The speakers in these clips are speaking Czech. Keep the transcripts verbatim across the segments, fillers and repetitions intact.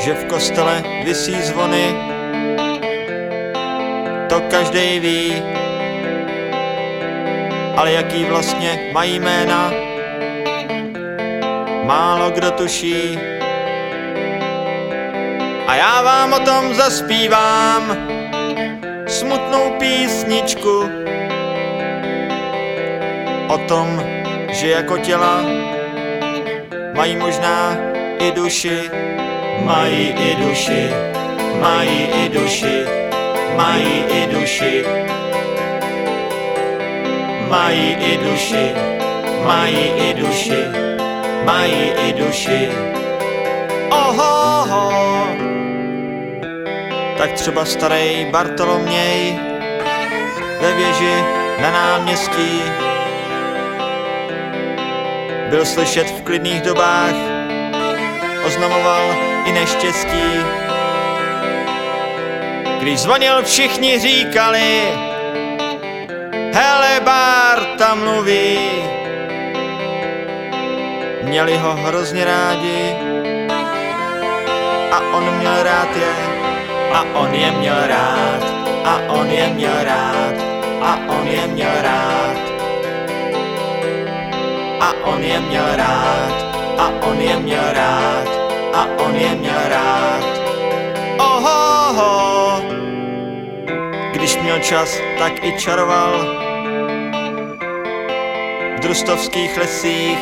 že v kostele visí zvony, to každej ví, ale jaký vlastně mají jména, málo kdo tuší. A já vám o tom zaspívám smutnou písničku, o tom, že jako těla mají možná i duši, mají i duši, mají i duši, mají i duši, mají i duši, mají i duši, mají i duši. Oho, tak třeba starý Bartoloměj ve věži na náměstí byl slyšet v klidných dobách, oznamoval i neštěstí. Když zvonil, všichni říkali, hele, Barta mluví. Měli ho hrozně rádi a on měl rád je, a on je měl rád, a on je měl rád, a on je měl rád, a on je měl rád, a on je měl rád, a on je měl rád. Oho, když měl čas, tak i čaroval v drustovských lesích,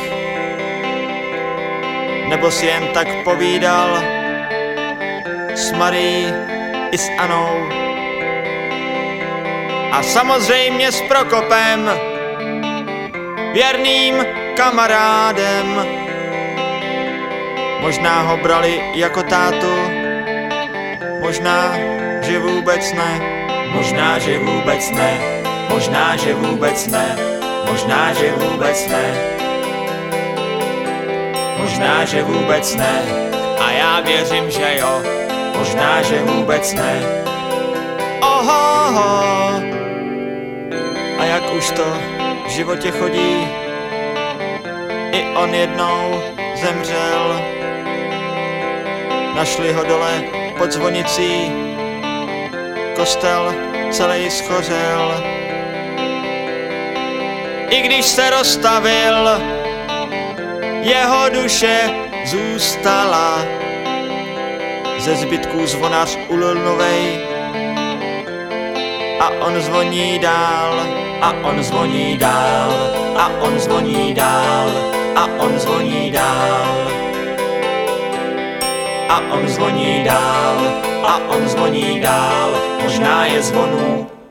nebo si jen tak povídal s Marií i s Anou. A samozřejmě s Prokopem, věrným kamarádem. Možná ho brali jako tátu, možná, že vůbec ne, možná, že vůbec ne, možná, že vůbec ne, možná, že vůbec ne, možná, že vůbec ne, a já věřím, že jo, možná, že vůbec ne. Oho, a jak už to v životě chodí, i on jednou zemřel. Našli ho dole pod zvonicí, kostel celý schořel. I když se rozstavil, jeho duše zůstala. Ze zbytků zvonář ulil novej a on zvoní dál, a on zvoní dál, a on zvoní dál, a on zvoní dál, a on zvoní dál, a on zvoní dál, možná je zvonů